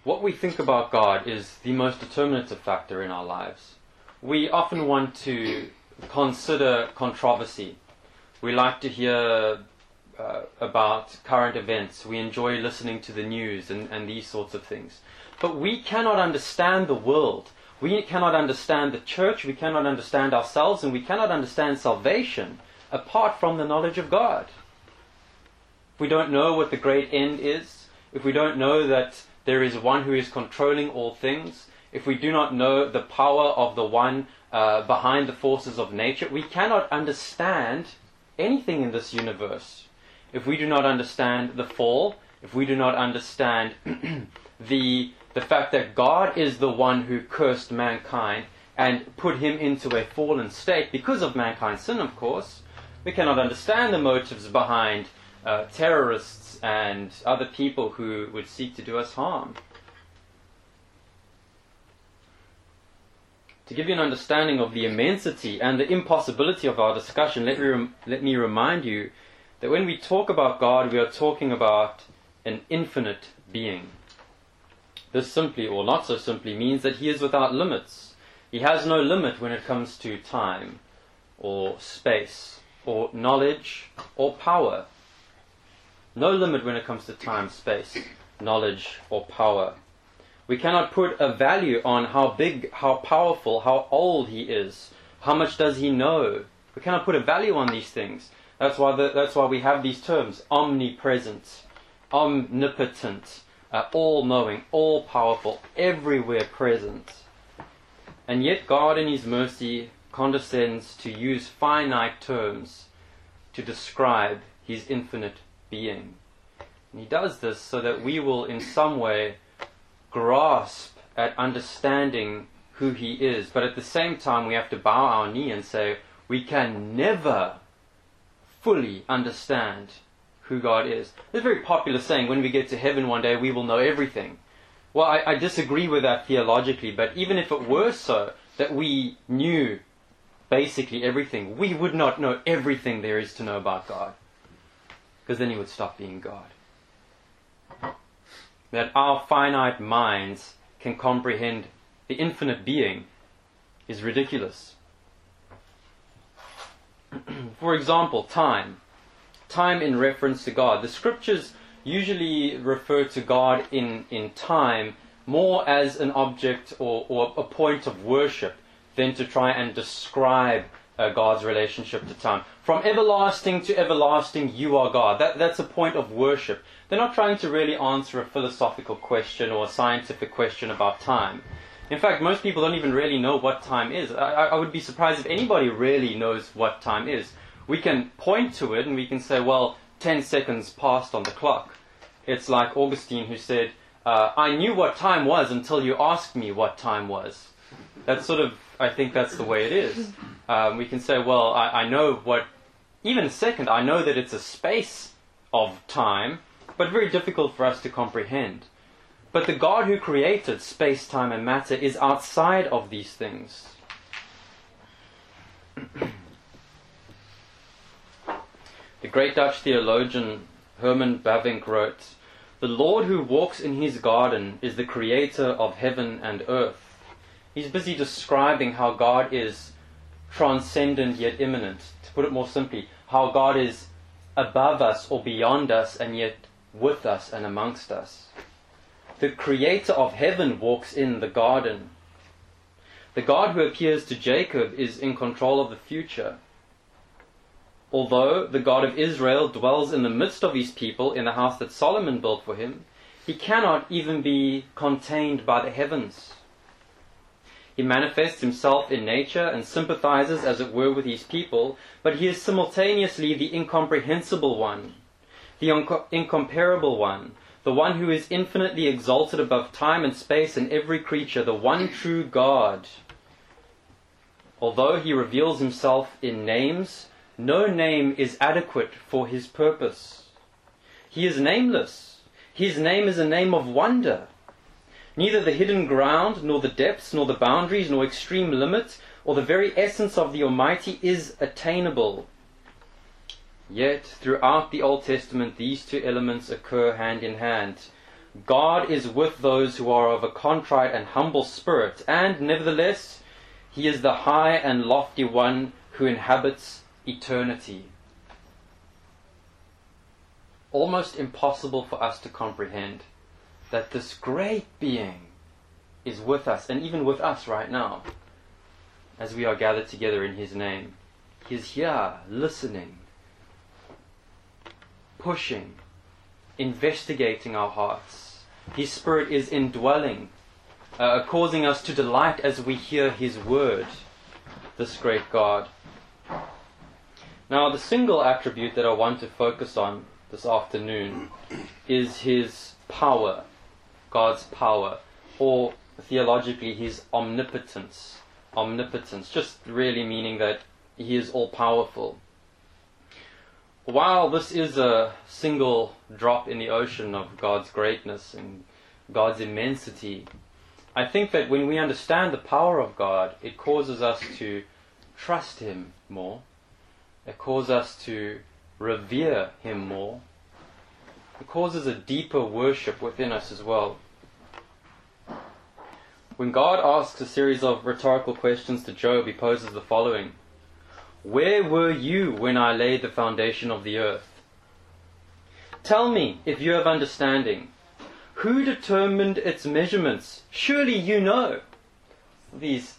What we think about God is the most determinative factor in our lives. We often want to consider controversy. We like to hear about current events. We enjoy listening to the news and these sorts of things. But we cannot understand the world. We cannot understand the church. We cannot understand ourselves. And we cannot understand salvation apart from the knowledge of God. If we don't know what the great end is, if we don't know that there is one who is controlling all things, if we do not know the power of the one behind the forces of nature, we cannot understand anything in this universe. If we do not understand the fall, if we do not understand the fact that God is the one who cursed mankind and put him into a fallen state because of mankind's sin, of course, we cannot understand the motives behind terrorists and other people who would seek to do us harm. To give you an understanding of the immensity and the impossibility of our discussion, let me remind you that when we talk about God, we are talking about an infinite being. This simply, or not so simply, means that he is without limits. He has no limit when it comes to time, or space, or knowledge, or power. No limit when it comes to time, space, knowledge, or power. We cannot put a value on how big, how powerful, how old he is. How much does he know? We cannot put a value on these things. That's why we have these terms: omnipresent, omnipotent, all-knowing, all-powerful, everywhere present. And yet God in his mercy condescends to use finite terms to describe his infinite being. And he does this so that we will in some way grasp at understanding who he is. But at the same time we have to bow our knee and say we can never fully understand who God is. There's a very popular saying, when we get to heaven one day we will know everything. Well, I disagree with that theologically, but even if it were so, that we knew basically everything, we would not know everything there is to know about God. Because then he would stop being God. That our finite minds can comprehend the infinite being is ridiculous. For example, time. Time in reference to God. The scriptures usually refer to God in time more as an object or a point of worship than to try and describe God's relationship to time. From everlasting to everlasting, you are God. That's a point of worship. They're not trying to really answer a philosophical question or a scientific question about time. In fact, most people don't even really know what time is. I would be surprised if anybody really knows what time is. We can point to it and we can say, well, 10 seconds passed on the clock. It's like Augustine who said, I knew what time was until you asked me what time was. That's sort of, I think that's the way it is. We can say, well, I know what, even a second, I know that it's a space of time, but very difficult for us to comprehend. But the God who created space, time, and matter is outside of these things. The great Dutch theologian Herman Bavinck wrote, "The Lord who walks in his garden is the creator of heaven and earth." He's busy describing how God is transcendent yet immanent. To put it more simply, how God is above us or beyond us and yet with us and amongst us. The creator of heaven walks in the garden. The God who appears to Jacob is in control of the future. Although the God of Israel dwells in the midst of his people in the house that Solomon built for him, he cannot even be contained by the heavens. He manifests himself in nature and sympathizes, as it were, with his people, but he is simultaneously the incomprehensible one, the incomparable one, the one who is infinitely exalted above time and space and every creature, the one true God. Although he reveals himself in names, no name is adequate for his purpose. He is nameless. His name is a name of wonder. Neither the hidden ground, nor the depths, nor the boundaries, nor extreme limit, or the very essence of the Almighty is attainable. Yet, throughout the Old Testament, these two elements occur hand in hand. God is with those who are of a contrite and humble spirit, and nevertheless, He is the high and lofty one who inhabits eternity. Almost impossible for us to comprehend that this great being is with us, and even with us right now, as we are gathered together in His name. He is here, listening, pushing, investigating our hearts. His Spirit is indwelling, causing us to delight as we hear His word, this great God. Now, the single attribute that I want to focus on this afternoon is His power, God's power, or theologically His omnipotence. Omnipotence, just really meaning that He is all-powerful. While this is a single drop in the ocean of God's greatness and God's immensity, I think that when we understand the power of God, it causes us to trust Him more. It causes us to revere Him more. It causes a deeper worship within us as well. When God asks a series of rhetorical questions to Job, He poses the following: Where were you when I laid the foundation of the earth? Tell me, if you have understanding, who determined its measurements? Surely you know. These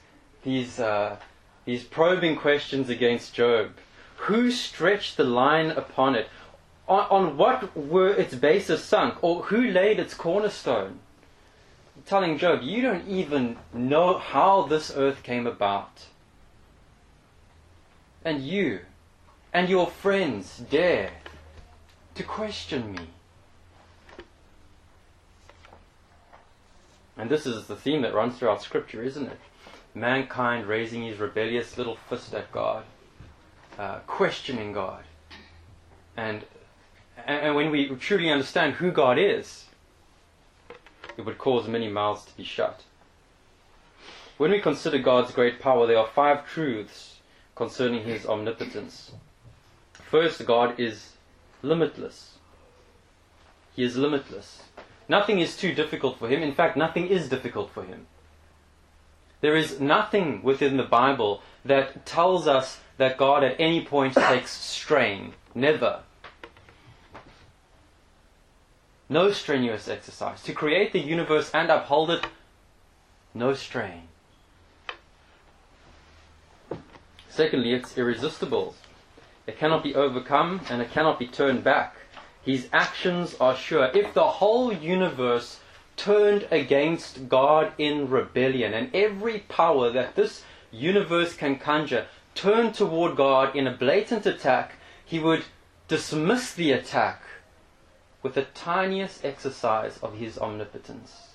probing questions against Job. Who stretched the line upon it? On what were its bases sunk? Or who laid its cornerstone? Telling Job, you don't even know how this earth came about. And you and your friends dare to question me. And this is the theme that runs throughout Scripture, isn't it? Mankind raising his rebellious little fist at God, questioning God. And when we truly understand who God is, it would cause many mouths to be shut. When we consider God's great power, there are 5 truths concerning His omnipotence. First, God is limitless. He is limitless. Nothing is too difficult for Him. In fact, nothing is difficult for Him. There is nothing within the Bible that tells us that God at any point takes strain. Never. No strenuous exercise. To create the universe and uphold it, no strain. Secondly, it's irresistible. It cannot be overcome and it cannot be turned back. His actions are sure. If the whole universe turned against God in rebellion, and every power that this universe can conjure turned toward God in a blatant attack, He would dismiss the attack with the tiniest exercise of His omnipotence.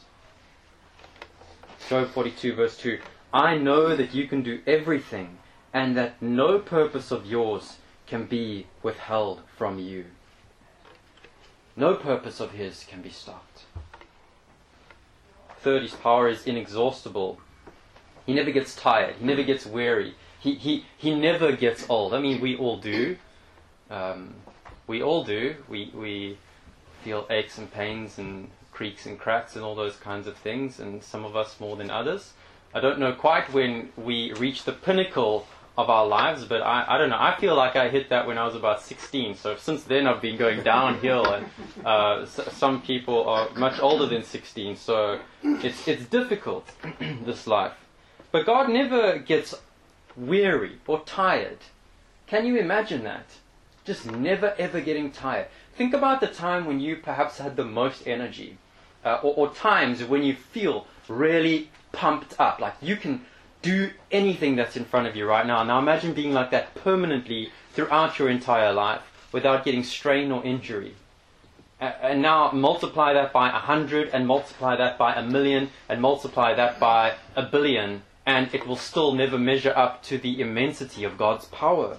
Job 42 verse 2, I know that you can do everything, and that no purpose of yours can be withheld from you. No purpose of His can be stopped. Third, His power is inexhaustible. He never gets tired. He never gets weary. He never gets old. I mean, we all do. We all do. We feel aches and pains and creaks and cracks and all those kinds of things, and some of us more than others. I don't know quite when we reach the pinnacle of our lives, but I don't know. I feel like I hit that when I was about 16. So since then I've been going downhill, and some people are much older than 16. So it's difficult, this life. But God never gets weary or tired. Can you imagine that? Just never ever getting tired. Think about the time when you perhaps had the most energy, or times when you feel really pumped up, like you can do anything that's in front of you right now. Now imagine being like that permanently throughout your entire life without getting strain or injury. And now multiply that by 100, and multiply that by 1,000,000, and multiply that by 1,000,000,000, and it will still never measure up to the immensity of God's power.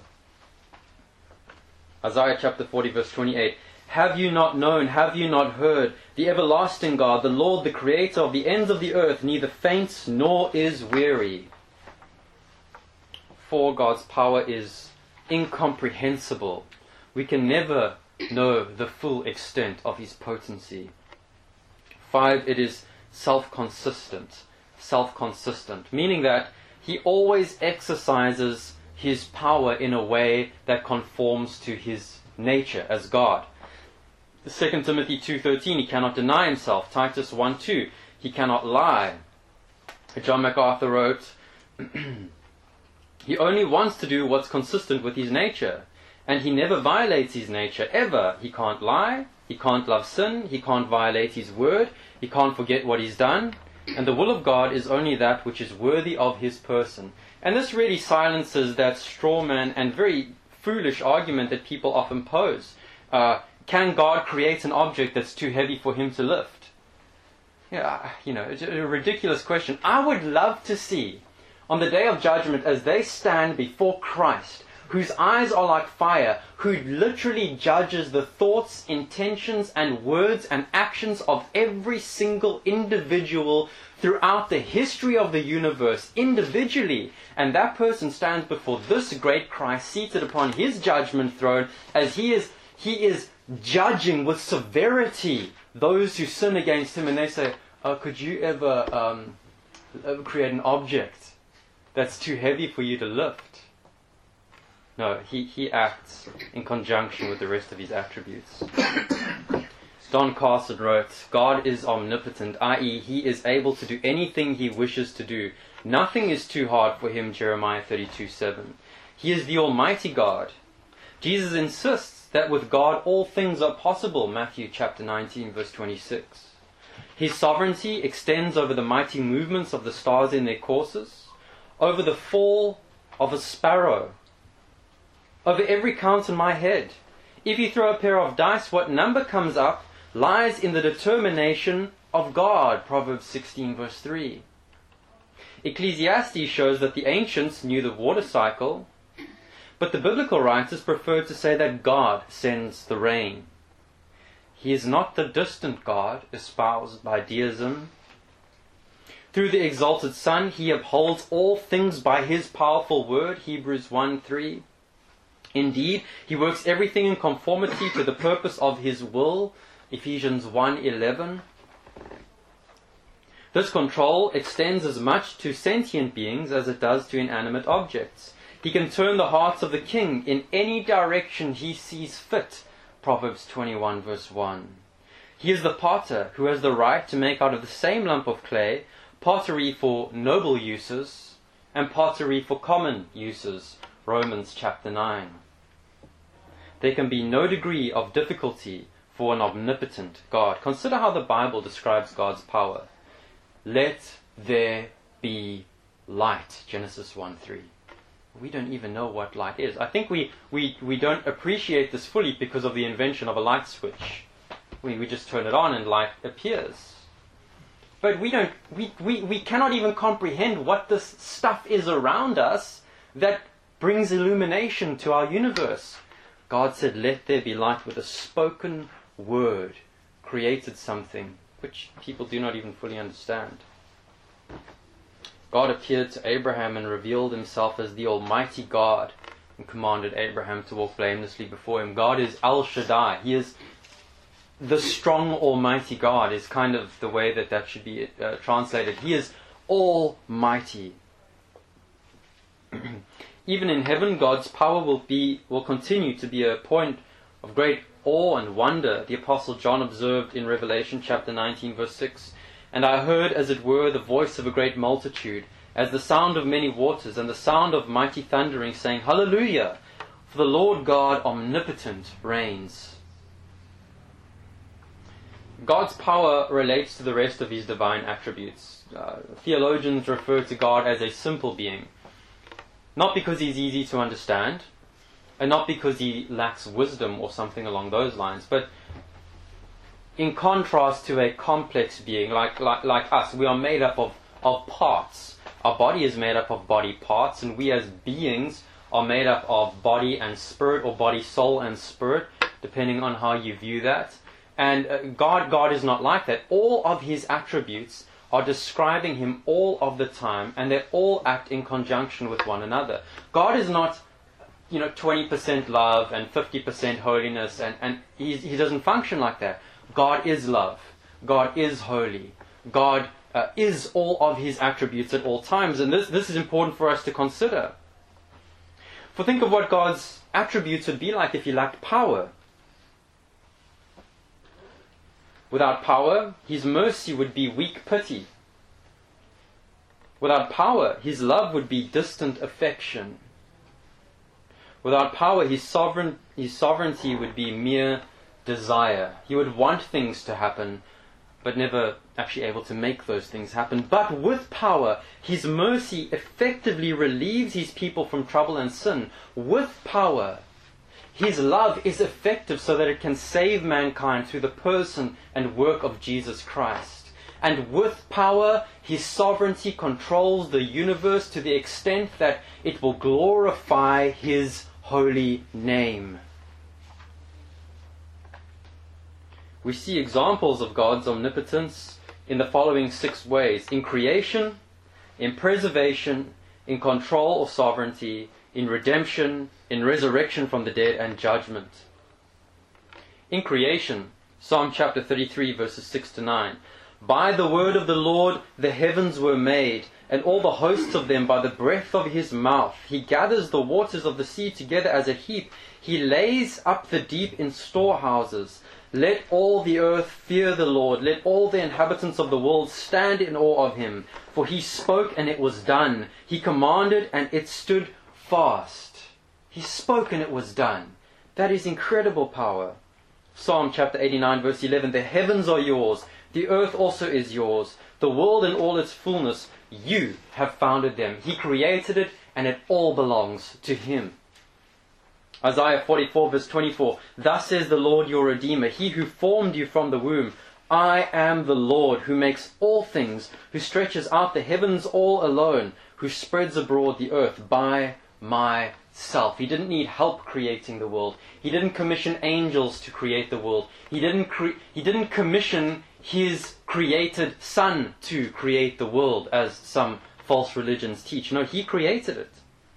Isaiah chapter 40 verse 28, have you not known, have you not heard, the everlasting God, the Lord, the creator of the ends of the earth, neither faints nor is weary. For God's power is 5, it is self-consistent. Self-consistent, meaning that he always exercises his power in a way that conforms to his nature as God. 2 Timothy 2:13, he cannot deny himself. Titus 1:2, he cannot lie. John MacArthur wrote, he only wants to do what's consistent with his nature, and he never violates his nature, ever. He can't lie, he can't love sin, he can't violate his word, he can't forget what he's done, and the will of God is only that which is worthy of his person. And this really silences that straw man and very foolish argument that people often pose. Can God create an object that's too heavy for him to lift? Yeah, it's a ridiculous question. I would love to see, on the day of judgment, as they stand before Christ, whose eyes are like fire, who literally judges the thoughts, intentions, and words and actions of every single individual throughout the history of the universe, individually. And that person stands before this great Christ, seated upon his judgment throne, as he is judging with severity those who sin against him. And they say, could you ever create an object that's too heavy for you to lift? No, he acts in conjunction with the rest of his attributes. Don Carson wrote, God is omnipotent, i.e. he is able to do anything he wishes to do. Nothing is too hard for him, Jeremiah 32:7. He is the Almighty God. Jesus insists that with God all things are possible, Matthew chapter 19, verse 26. His sovereignty extends over the mighty movements of the stars in their courses, over the fall of a sparrow, over every count on my head. If you throw a pair of dice, what number comes up lies in the determination of God, Proverbs 16, verse 3. Ecclesiastes shows that the ancients knew the water cycle, but the biblical writers prefer to say that God sends the rain. He is not the distant God espoused by deism. Through the exalted Son, he upholds all things by his powerful word, Hebrews 1:3. Indeed, he works everything in conformity to the purpose of his will, Ephesians 1:11. This control extends as much to sentient beings as it does to inanimate objects. He can turn the hearts of the king in any direction he sees fit, Proverbs 21, verse 1. He is the potter who has the right to make out of the same lump of clay pottery for noble uses and pottery for common uses, Romans chapter 9. There can be no degree of difficulty for an omnipotent God. Consider how the Bible describes God's power. Let there be light, Genesis 1:3. We don't even know what light is. I think we don't appreciate this fully because of the invention of a light switch. We just turn it on and light appears. But we cannot even comprehend what this stuff is around us that brings illumination to our universe. God said, let there be light, with a spoken word created something which people do not even fully understand. God appeared to Abraham and revealed himself as the Almighty God and commanded Abraham to walk blamelessly before him. God is El Shaddai. He is the strong Almighty God, is kind of the way that should be translated. He is almighty. Even in heaven, God's power will continue to be a point of great awe and wonder. The Apostle John observed in Revelation chapter 19, verse 6, "And I heard, as it were, the voice of a great multitude, as the sound of many waters, and the sound of mighty thundering, saying, Hallelujah! For the Lord God omnipotent reigns." God's power relates to the rest of his divine attributes. Theologians refer to God as a simple being. Not because he's easy to understand, and not because he lacks wisdom or something along those lines, but in contrast to a complex being like us. We are made up of parts. Our body is made up of body parts, and we as beings are made up of body and spirit, or body, soul, and spirit, depending on how you view that. And God is not like that. All of his attributes are describing him all of the time, and they all act in conjunction with one another. God is not 20% love and 50% holiness, and he doesn't function like that. God is love. God is holy. God is all of his attributes at all times. And this is important for us to consider. For think of what God's attributes would be like if he lacked power. Without power, his mercy would be weak pity. Without power, his love would be distant affection. Without power, his sovereignty would be mere desire. He would want things to happen, but never actually able to make those things happen. But with power, his mercy effectively relieves his people from trouble and sin. With power, his love is effective so that it can save mankind through the person and work of Jesus Christ. And with power, his sovereignty controls the universe to the extent that it will glorify his holy name. We see examples of God's omnipotence in the following 6 ways: in creation, in preservation, in control or sovereignty, in redemption, in resurrection from the dead, and judgment. In creation, Psalm chapter 33, verses 6 to 9. By the word of the Lord the heavens were made, and all the hosts of them by the breath of his mouth. He gathers the waters of the sea together as a heap. He lays up the deep in storehouses. Let all the earth fear the Lord. Let all the inhabitants of the world stand in awe of him. For he spoke and it was done. He commanded and it stood fast. He spoke and it was done. That is incredible power. Psalm chapter 89, verse 11. The heavens are yours. The earth also is yours. The world and all its fullness. You have founded them. He created it and it all belongs to him. Isaiah 44, verse 24. Thus says the Lord your Redeemer, he who formed you from the womb. I am the Lord who makes all things, who stretches out the heavens all alone, who spreads abroad the earth by myself. He didn't need help creating the world. He didn't commission angels to create the world. He didn't commission his created Son to create the world, as some false religions teach. No, he created it.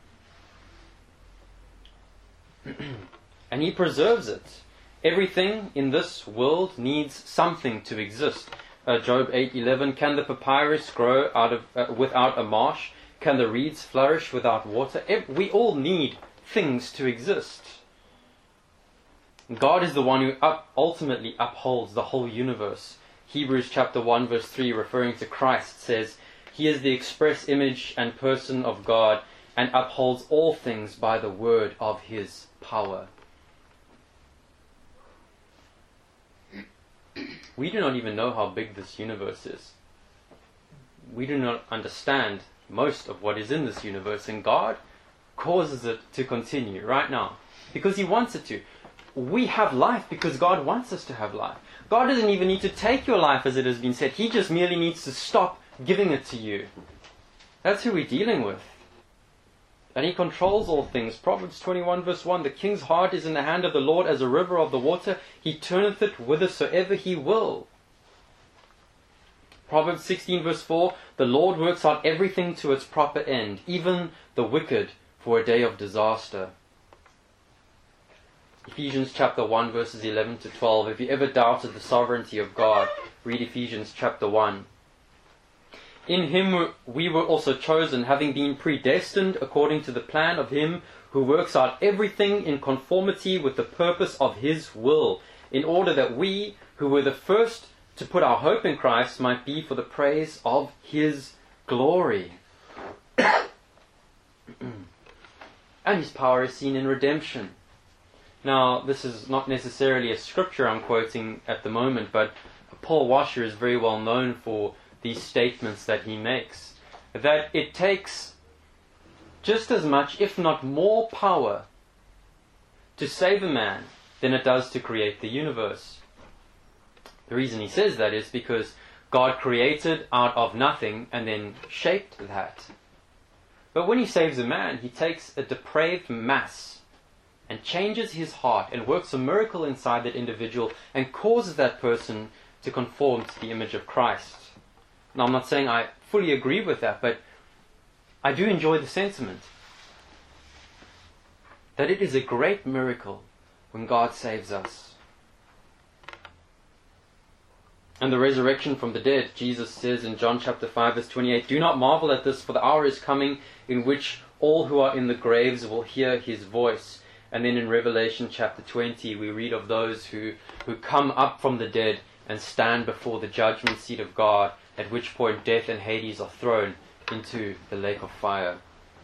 And he preserves it. Everything in this world needs something to exist. Job 8:11. Can the papyrus grow without a marsh? Can the reeds flourish without water? We all need things to exist. God is the one who ultimately upholds the whole universe. Hebrews chapter 1 verse 3, referring to Christ, says, he is the express image and person of God, and upholds all things by the word of his power. We do not even know how big this universe is. We do not understand most of what is in this universe, and God causes it to continue right now because he wants it to. We have life because God wants us to have life. God doesn't even need to take your life, as it has been said. He just merely needs to stop giving it to you. That's who we're dealing with. And he controls all things. Proverbs 21 verse 1. The king's heart is in the hand of the Lord as a river of the water. He turneth it whithersoever he will. Proverbs 16 verse 4. The Lord works out everything to its proper end, even the wicked for a day of disaster. Ephesians chapter 1 verses 11 to 12. If you ever doubted the sovereignty of God, read Ephesians chapter 1. In him we were also chosen, having been predestined according to the plan of him who works out everything in conformity with the purpose of his will, in order that we, who were the first to put our hope in Christ, might be for the praise of his glory. And his power is seen in redemption. Now, this is not necessarily a scripture I'm quoting at the moment, but Paul Washer is very well known for these statements that he makes. That it takes just as much, if not more, power to save a man than it does to create the universe. The reason he says that is because God created out of nothing and then shaped that. But when he saves a man, he takes a depraved mass and changes his heart and works a miracle inside that individual and causes that person to conform to the image of Christ. Now, I'm not saying I fully agree with that, but I do enjoy the sentiment that it is a great miracle when God saves us. and the resurrection from the dead. Jesus says in John chapter 5 verse 28, "Do not marvel at this, for the hour is coming in which all who are in the graves will hear his voice." And then in Revelation chapter 20 we read of those who come up from the dead and stand before the judgment seat of God, at which point death and Hades are thrown into the lake of fire.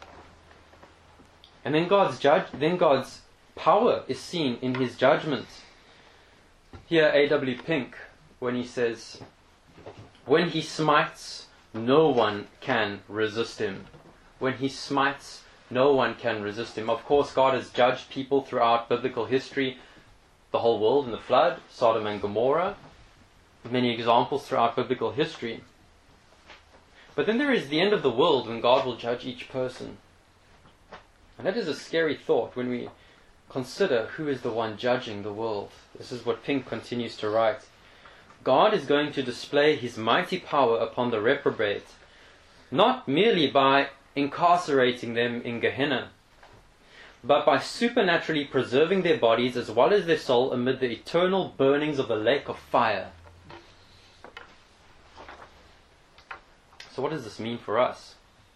And then God's power is seen in his judgment. Here A.W. Pink, when he says, "When he smites, no one can resist him." When he smites, no one can resist him. Of course, God has judged people throughout biblical history, the whole world in the flood, Sodom and Gomorrah, many examples throughout biblical history. But then there is the end of the world when God will judge each person. And that is a scary thought when we consider who is the one judging the world. This is what Pink continues to write. God is going to display his mighty power upon the reprobate, not merely by incarcerating them in Gehenna, but by supernaturally preserving their bodies as well as their soul amid the eternal burnings of the lake of fire. So what does this mean for us?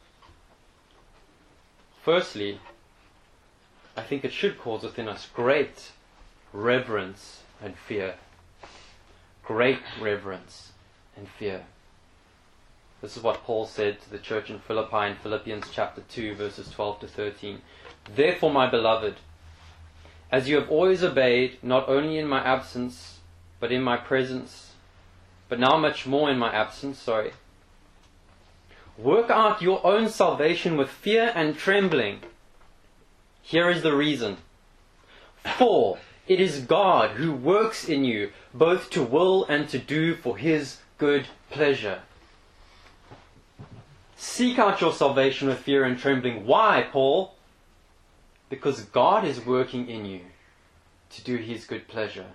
Firstly, I think it should cause within us great reverence and fear. Great reverence and fear. This is what Paul said to the church in Philippi in Philippians chapter 2 verses 12 to 13. "Therefore, my beloved, as you have always obeyed, not only in my absence, but in my presence, but now much more in my absence, work out your own salvation with fear and trembling." Here is the reason. "For it is God who works in you, both to will and to do for his good pleasure." Seek out your salvation with fear and trembling. Why, Paul? Because God is working in you to do his good pleasure.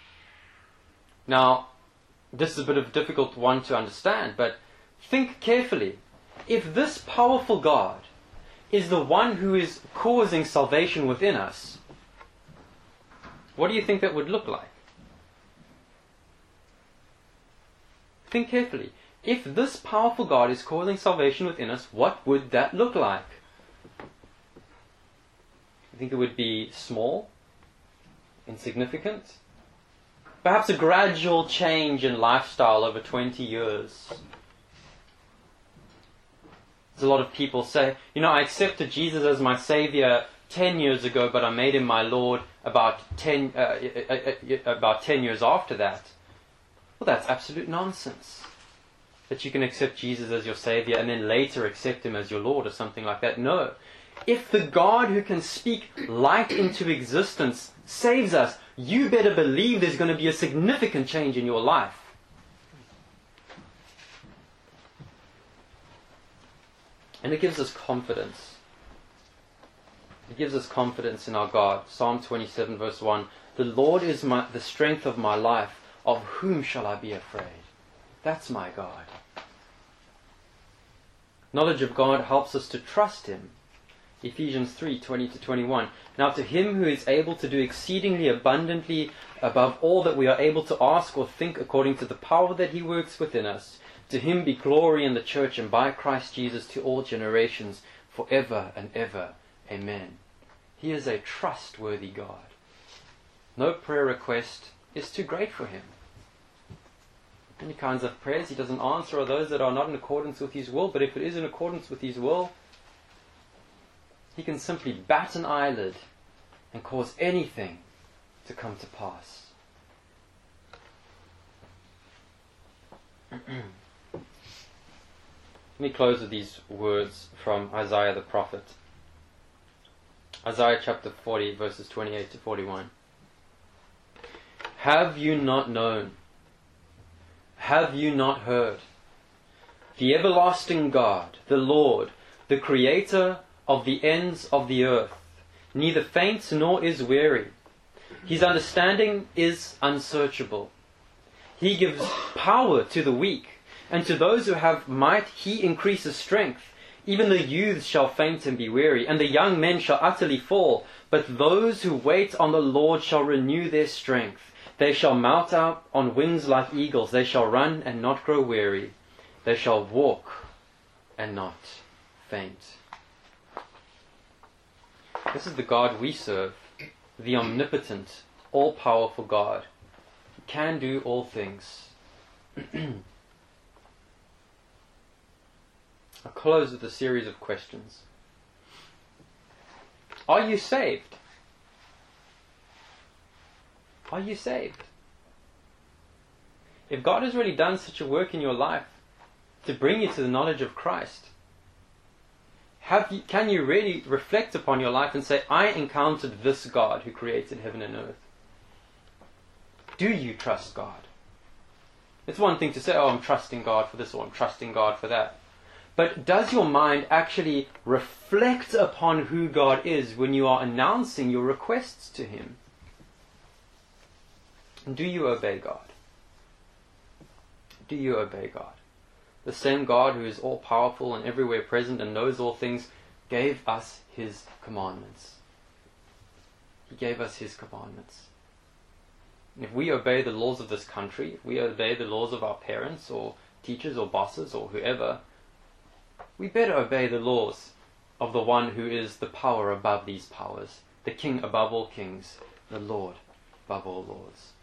Now, this is a bit of a difficult one to understand, but think carefully. If this powerful God is the one who is causing salvation within us, what do you think that would look like? Think carefully. If this powerful God is causing salvation within us, what would that look like? I think it would be small, insignificant, perhaps a gradual change in lifestyle over 20 years. A lot of people say, I accepted Jesus as my Savior 10 years ago, but I made him my Lord about 10 years after that. Well, that's absolute nonsense. That you can accept Jesus as your Savior and then later accept him as your Lord or something like that. No. If the God who can speak light into existence saves us, you better believe there's going to be a significant change in your life. And it gives us confidence. It gives us confidence in our God. Psalm 27 verse 1. "The Lord is the strength of my life. Of whom shall I be afraid?" That's my God. Knowledge of God helps us to trust him. Ephesians 3:20 to 21. "Now to him who is able to do exceedingly abundantly above all that we are able to ask or think according to the power that he works within us, to him be glory in the church and by Christ Jesus to all generations, forever and ever. Amen." He is a trustworthy God. No prayer request is too great for him. Many kinds of prayers he doesn't answer are those that are not in accordance with his will, but if it is in accordance with his will, he can simply bat an eyelid and cause anything to come to pass. Let me close with these words from Isaiah the prophet. Isaiah chapter 40 verses 28 to 41. "Have you not known? Have you not heard? The everlasting God, the Lord, the Creator of the ends of the earth, neither faints nor is weary. His understanding is unsearchable. He gives power to the weak, and to those who have might he increases strength. Even the youths shall faint and be weary, and the young men shall utterly fall. But those who wait on the Lord shall renew their strength. They shall mount out on wings like eagles. They shall run and not grow weary. They shall walk and not faint. This is the God we serve, the omnipotent, all-powerful God. He can do all things. I'll close with a series of questions. Are you saved? Are you saved? If God has really done such a work in your life to bring you to the knowledge of Christ, can you really reflect upon your life and say, I encountered this God who created heaven and earth? Do you trust God? It's one thing to say, oh, I'm trusting God for this, or I'm trusting God for that. But does your mind actually reflect upon who God is when you are announcing your requests to Him? And do you obey God? Do you obey God? The same God who is all-powerful and everywhere present and knows all things gave us His commandments. He gave us His commandments. And if we obey the laws of this country, if we obey the laws of our parents or teachers or bosses or whoever, we better obey the laws of the one who is the power above these powers, the King above all kings, the Lord above all lords.